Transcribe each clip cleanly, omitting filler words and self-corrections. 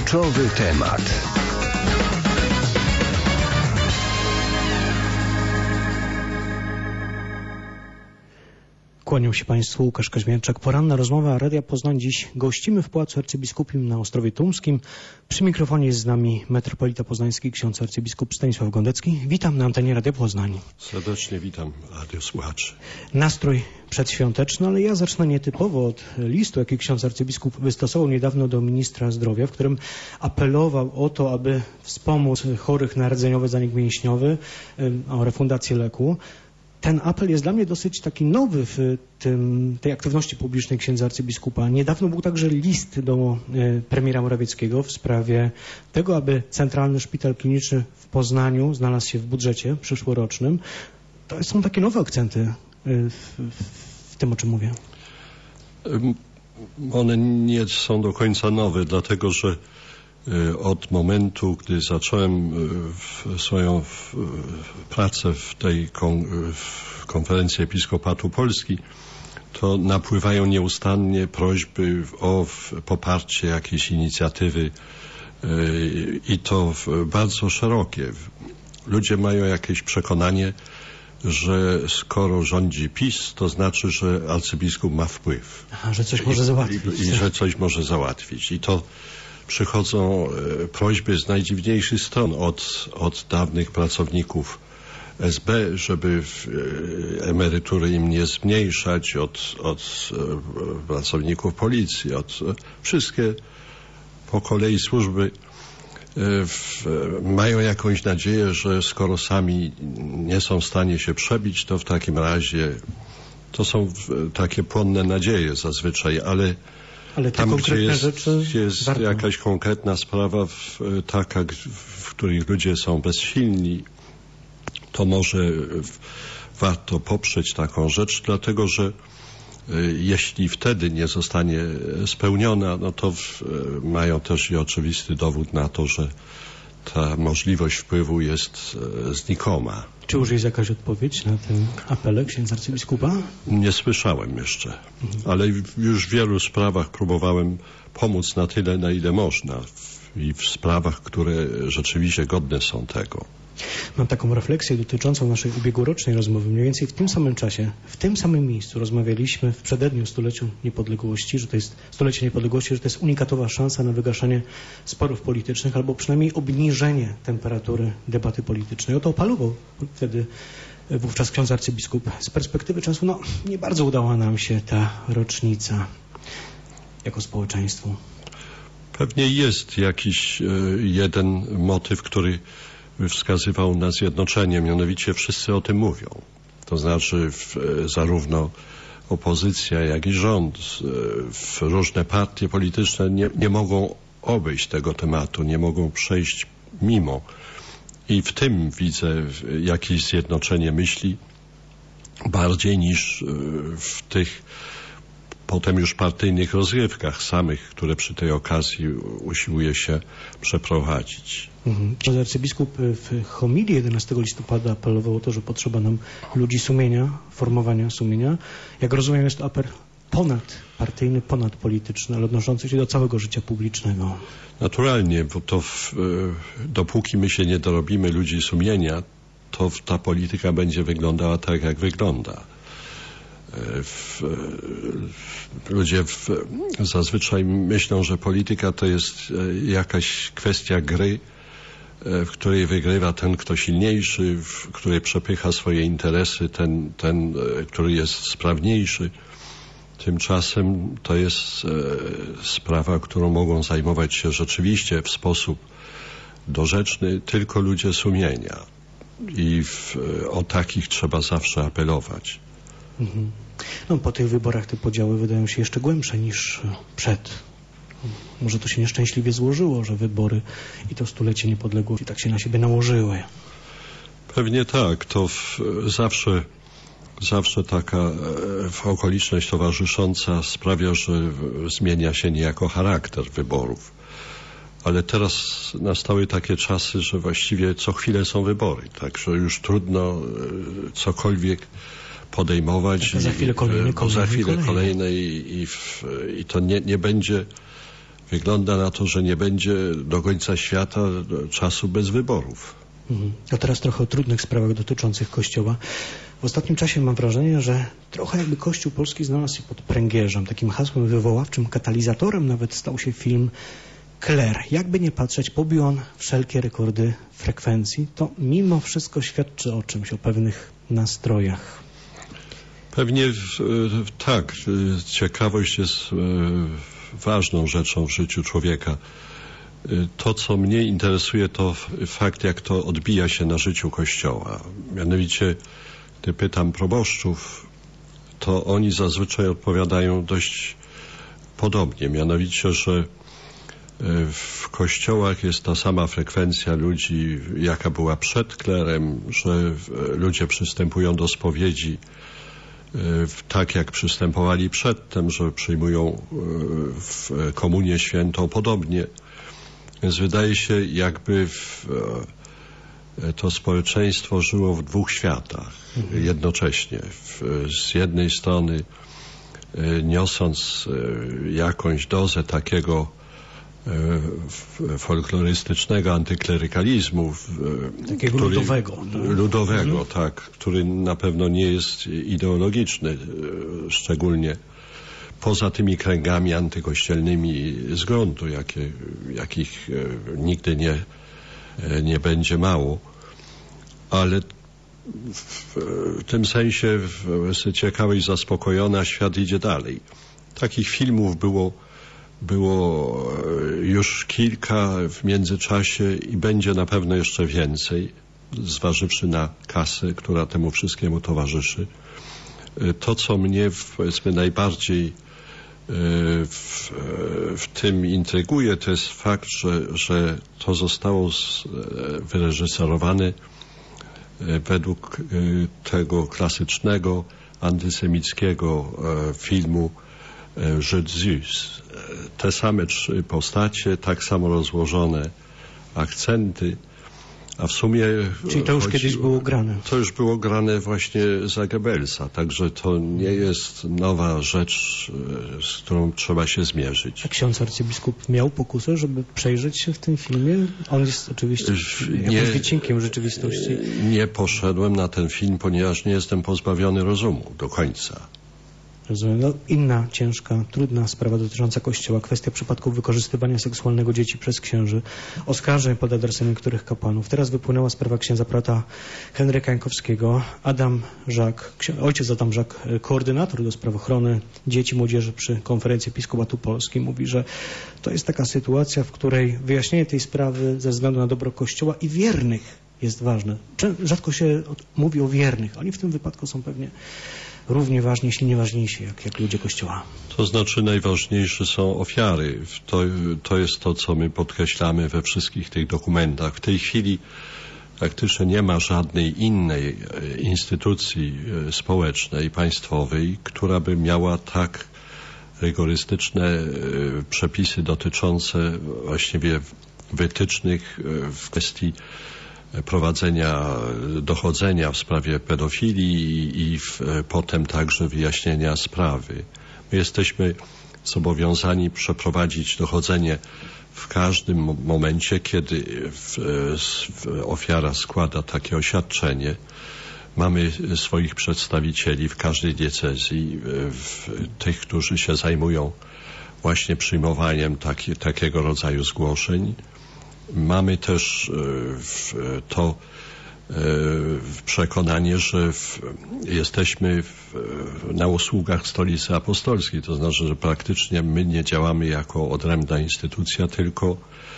Kluczowy temat. Kłaniam się Państwu, Łukasz Kaźmierczak. Poranna rozmowa Radia Poznań. Dziś gościmy w Pałacu Arcybiskupim na Ostrowie Tumskim. Przy mikrofonie jest z nami metropolita poznański, ksiądz arcybiskup Stanisław Gondecki. Witam na antenie Radia Poznań. Serdecznie witam radiosłuchaczy. Nastrój przedświąteczny, ale ja zacznę nietypowo od listu, jaki ksiądz arcybiskup wystosował niedawno do ministra zdrowia, w którym apelował o to, aby wspomóc chorych na rdzeniowy zanik mięśniowy, o refundację leku. Ten apel jest dla mnie dosyć taki nowy w tej aktywności publicznej księdza arcybiskupa. Niedawno był także list do premiera Morawieckiego w sprawie tego, aby Centralny Szpital Kliniczny w Poznaniu znalazł się w budżecie przyszłorocznym. To są takie nowe akcenty w tym, o czym mówię. One nie są do końca nowe, dlatego że od momentu, gdy zacząłem swoją pracę w tej konferencji Episkopatu Polski, to napływają nieustannie prośby o poparcie jakiejś inicjatywy i to bardzo szerokie. Ludzie mają jakieś przekonanie, że skoro rządzi PiS, to znaczy, że arcybiskup ma wpływ. Aha, że coś może załatwić. I że coś może załatwić. I to przychodzą prośby z najdziwniejszych stron od dawnych pracowników SB, żeby emerytury im nie zmniejszać, od pracowników policji, wszystkie po kolei służby mają jakąś nadzieję, że skoro sami nie są w stanie się przebić, to w takim razie to są takie płonne nadzieje zazwyczaj, ale tam, gdzie jest jakaś konkretna sprawa, taka, w której ludzie są bezsilni, to może warto poprzeć taką rzecz, dlatego że jeśli wtedy nie zostanie spełniona, no to mają też i oczywisty dowód na to, że ta możliwość wpływu jest znikoma. Czy już jest jakaś odpowiedź na ten apel księdza arcybiskupa? Nie słyszałem jeszcze, ale już w wielu sprawach próbowałem pomóc na tyle, na ile można i w sprawach, które rzeczywiście godne są tego. Mam taką refleksję dotyczącą naszej ubiegłorocznej rozmowy. Mniej więcej w tym samym czasie, w tym samym miejscu rozmawialiśmy w przededniu stuleciu niepodległości, że to jest stulecie niepodległości, że to jest unikatowa szansa na wygaszenie sporów politycznych albo przynajmniej obniżenie temperatury debaty politycznej. O to apelował wtedy wówczas ksiądz arcybiskup. Z perspektywy czasu, nie bardzo udała nam się ta rocznica jako społeczeństwu. Pewnie jest jakiś jeden motyw, który wskazywał na zjednoczenie, mianowicie wszyscy o tym mówią. To znaczy zarówno opozycja, jak i rząd, różne partie polityczne nie mogą obejść tego tematu, nie mogą przejść mimo. I w tym widzę jakieś zjednoczenie myśli bardziej niż w tych potem już partyjnych rozgrywkach samych, które przy tej okazji usiłuje się przeprowadzić. Ksiądz arcybiskup w homilii 11 listopada apelował o to, że potrzeba nam ludzi sumienia, formowania sumienia. Jak rozumiem, jest to apel ponadpartyjny, ponadpolityczny, ale odnoszący się do całego życia publicznego. Naturalnie, bo to dopóki my się nie dorobimy ludzi sumienia, to ta polityka będzie wyglądała tak, jak wygląda. Ludzie zazwyczaj myślą, że polityka to jest jakaś kwestia gry, w której wygrywa ten, kto silniejszy, w której przepycha swoje interesy, ten, który jest sprawniejszy. Tymczasem to jest sprawa, którą mogą zajmować się rzeczywiście w sposób dorzeczny tylko ludzie sumienia. I o takich trzeba zawsze apelować. Po tych wyborach te podziały wydają się jeszcze głębsze niż przed. Może to się nieszczęśliwie złożyło, że wybory i to stulecie niepodległości tak się na siebie nałożyły. Pewnie tak. To zawsze taka okoliczność towarzysząca sprawia, że zmienia się niejako charakter wyborów. Ale teraz nastały takie czasy, że właściwie co chwilę są wybory. Także już trudno cokolwiek podejmować. Za chwilę kolejne i to nie będzie wygląda na to, że nie będzie do końca świata czasu bez wyborów. A teraz trochę o trudnych sprawach dotyczących Kościoła. W ostatnim czasie mam wrażenie, że trochę jakby Kościół polski znalazł się pod pręgierzem. Takim hasłem wywoławczym, katalizatorem nawet stał się film Kler. Jakby nie patrzeć, pobił on wszelkie rekordy frekwencji. To mimo wszystko świadczy o czymś, o pewnych nastrojach. Pewnie tak. Ciekawość jest ważną rzeczą w życiu człowieka. To, co mnie interesuje, to fakt, jak to odbija się na życiu Kościoła. Mianowicie, gdy pytam proboszczów, to oni zazwyczaj odpowiadają dość podobnie. Mianowicie, że w kościołach jest ta sama frekwencja ludzi, jaka była przed klerem, że ludzie przystępują do spowiedzi tak, jak przystępowali przedtem, że przyjmują w komunię świętą podobnie. Więc wydaje się, jakby to społeczeństwo żyło w dwóch światach jednocześnie. Z jednej strony niosąc jakąś dozę takiego folklorystycznego antyklerykalizmu, takiego ludowego, tak, który na pewno nie jest ideologiczny, szczególnie poza tymi kręgami antykościelnymi z gruntu, jakich nigdy nie będzie mało. Ale w tym sensie ciekawość zaspokojona, świat idzie dalej. Takich filmów było już kilka w międzyczasie i będzie na pewno jeszcze więcej, zważywszy na kasę, która temu wszystkiemu towarzyszy. To, co mnie powiedzmy najbardziej w tym intryguje, to jest fakt, że to zostało wyreżyserowane według tego klasycznego antysemickiego filmu Jésus. Te same trzy postacie, tak samo rozłożone akcenty, a w sumie... Czyli to już kiedyś było grane. To już było grane właśnie za Goebbelsa, także to nie jest nowa rzecz, z którą trzeba się zmierzyć. A ksiądz arcybiskup miał pokusę, żeby przejrzeć się w tym filmie? On jest oczywiście jakimś wycinkiem rzeczywistości. Nie poszedłem na ten film, ponieważ nie jestem pozbawiony rozumu do końca. Rozumiem. No, inna ciężka, trudna sprawa dotycząca Kościoła, kwestia przypadków wykorzystywania seksualnego dzieci przez księży, oskarżeń pod adresem niektórych kapłanów. Teraz wypłynęła sprawa księdza prota Henryka Jankowskiego. Ojciec Adam Żak, koordynator do spraw ochrony dzieci, młodzieży przy Konferencji Episkopatu Polski, mówi, że to jest taka sytuacja, w której wyjaśnienie tej sprawy ze względu na dobro Kościoła i wiernych jest ważne. Rzadko się mówi o wiernych. Oni w tym wypadku są pewnie równie ważni, jeśli nie ważniejsi, jak ludzie Kościoła. To znaczy najważniejsze są ofiary. To jest to, co my podkreślamy we wszystkich tych dokumentach. W tej chwili praktycznie nie ma żadnej innej instytucji społecznej, państwowej, która by miała tak rygorystyczne przepisy dotyczące właściwie wytycznych w kwestii prowadzenia dochodzenia w sprawie pedofilii i potem także wyjaśnienia sprawy. My jesteśmy zobowiązani przeprowadzić dochodzenie w każdym momencie, kiedy ofiara składa takie oświadczenie. Mamy swoich przedstawicieli w każdej diecezji, tych, którzy się zajmują właśnie przyjmowaniem takiego rodzaju zgłoszeń. Mamy też to przekonanie, że jesteśmy na usługach Stolicy Apostolskiej, to znaczy, że praktycznie my nie działamy jako odrębna instytucja, tylko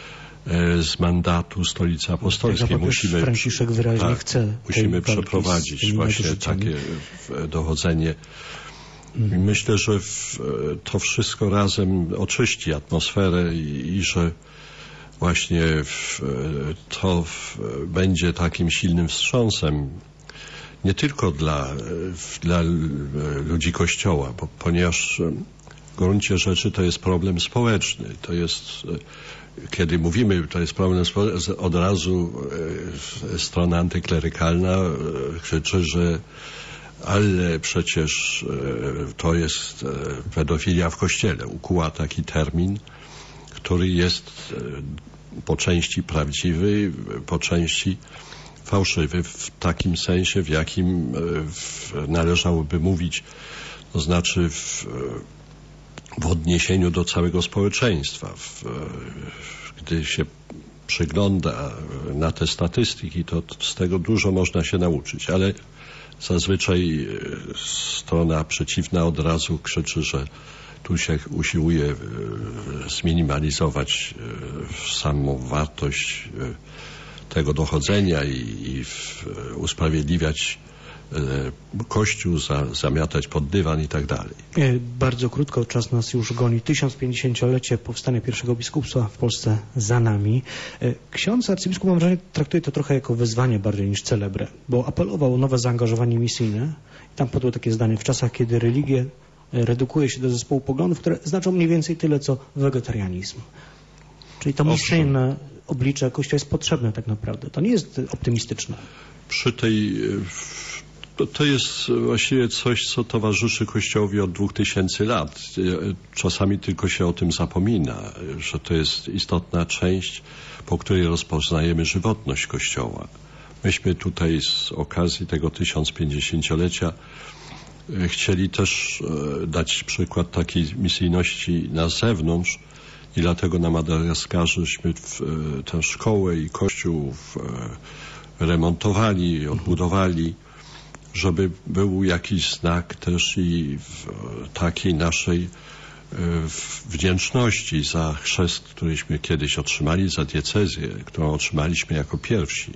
z mandatu Stolicy Apostolskiej. Franciszek wyraźnie chce. Musimy przeprowadzić właśnie takie dochodzenie. Myślę, że to wszystko razem oczyści atmosferę i że właśnie to będzie takim silnym wstrząsem nie tylko dla ludzi Kościoła, ponieważ w gruncie rzeczy to jest problem społeczny. To jest, kiedy mówimy, to jest problem społeczny, od razu strona antyklerykalna krzyczy, że ale przecież to jest pedofilia w Kościele. Ukuła taki termin, który jest po części prawdziwy, po części fałszywy w takim sensie, w jakim należałoby mówić, to znaczy w odniesieniu do całego społeczeństwa. Gdy się przygląda na te statystyki, to z tego dużo można się nauczyć, ale zazwyczaj strona przeciwna od razu krzyczy, że tu się usiłuje zminimalizować samą wartość tego dochodzenia i usprawiedliwiać Kościół, zamiatać pod dywan i tak dalej. Bardzo krótko, czas nas już goni. 1050-lecie powstania pierwszego biskupstwa w Polsce za nami. Ksiądz arcybiskup, mam wrażenie, traktuje to trochę jako wyzwanie bardziej niż celebrę, bo apelował o nowe zaangażowanie misyjne. Tam padło takie zdanie: w czasach, kiedy religię redukuje się do zespołu poglądów, które znaczą mniej więcej tyle, co wegetarianizm. Czyli to misyjne oblicze Kościoła jest potrzebne tak naprawdę. To nie jest optymistyczne. Przy tej... To jest właściwie coś, co towarzyszy Kościołowi od 2000 lat. Czasami tylko się o tym zapomina, że to jest istotna część, po której rozpoznajemy żywotność Kościoła. Myśmy tutaj z okazji tego 1050-lecia chcieli też dać przykład takiej misyjności na zewnątrz i dlatego na Madagaskarzyśmy tę szkołę i kościół remontowali, odbudowali, żeby był jakiś znak też i takiej naszej wdzięczności za chrzest, któryśmy kiedyś otrzymali, za diecezję, którą otrzymaliśmy jako pierwsi.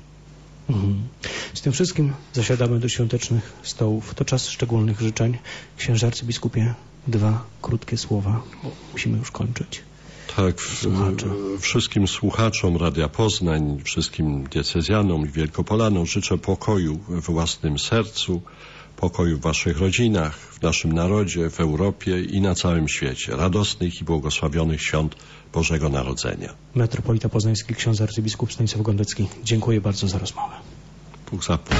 Z tym wszystkim zasiadamy do świątecznych stołów. To czas szczególnych życzeń. Księże arcybiskupie, 2 krótkie słowa, bo musimy już kończyć. Tak, wszystkim słuchaczom Radia Poznań, wszystkim diecezjanom i wielkopolanom życzę pokoju we własnym sercu, pokoju w waszych rodzinach, w naszym narodzie, w Europie i na całym świecie. Radosnych i błogosławionych świąt Bożego Narodzenia. Metropolita Poznański, ksiądz arcybiskup Stanisław Gondecki. Dziękuję bardzo za rozmowę. Bóg zapłać.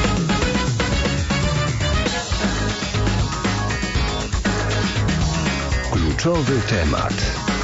Kluczowy temat.